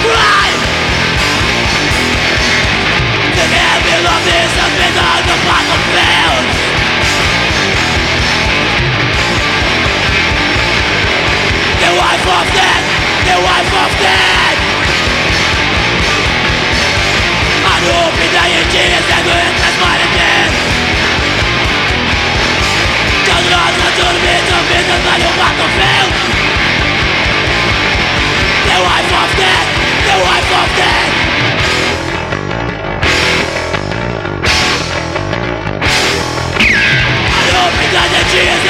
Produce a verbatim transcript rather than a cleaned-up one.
crime. The heavy of this has been on the battlefield. The wife of death, the wife of death. And hoping that your tears and wind has might have been. Just run to the beat of it on the battlefield. The wife of death, the wife of death. And hoping that your tears